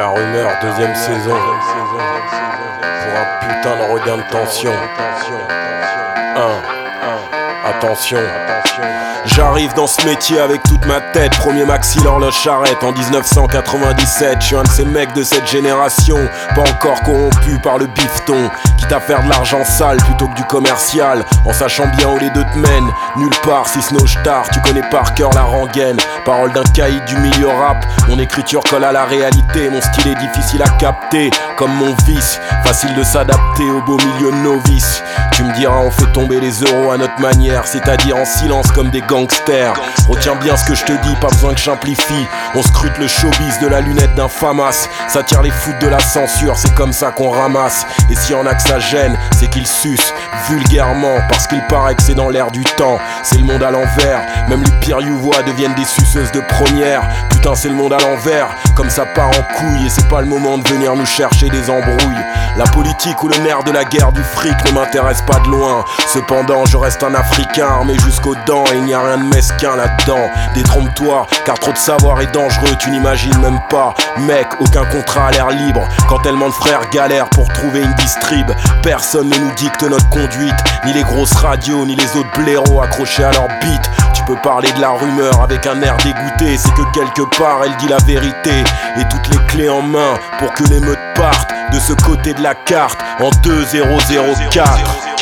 La rumeur, deuxième saison. Pour un putain de regain de tension. Attention. J'arrive dans ce métier avec toute ma tête. Premier maxi l'horloge charrette en 1997. Je suis un de ces mecs de cette génération, pas encore corrompu par le bifton, quitte à faire de l'argent sale plutôt que du commercial, en sachant bien où les deux te mènent. Nulle part si ce tard, tu connais par cœur la rengaine. Parole d'un caïd du milieu rap. Mon écriture colle à la réalité. Mon style est difficile à capter, comme mon vice. Facile de s'adapter au beau milieu novice. Tu me diras, on fait tomber les euros à notre manière, c'est-à-dire en silence comme des gangsters. Retiens bien ce que je te dis, pas besoin que j'amplifie. On scrute le showbiz de la lunette d'un famas. Ça tire les foudres de la censure, c'est comme ça qu'on ramasse. Et s'il y en a que ça gêne, c'est qu'ils sucent vulgairement, parce qu'il paraît que c'est dans l'air du temps. C'est le monde à l'envers, même les pires youvois deviennent des suceuses de première. Putain, c'est le monde à l'envers, comme ça part en couille. Et c'est pas le moment de venir nous chercher des embrouilles. La politique ou le nerf de la guerre du fric ne m'intéresse pas de loin. Cependant, je reste un Africain armé jusqu'aux dents, et il n'y a rien de mesquin là-dedans. Détrompe-toi, car trop de savoir est dangereux, tu n'imagines même pas. Mec, aucun contrat à l'air libre, quand tellement de frères galèrent pour trouver une distrib. Personne ne nous dicte notre conduite, ni les grosses radios, ni les autres blaireaux accrochés à leur beat. Tu peux parler de la rumeur avec un air dégoûté, c'est que quelque part elle dit la vérité. Et toutes les clés en main pour que l'émeute parte de ce côté de la carte en 2004.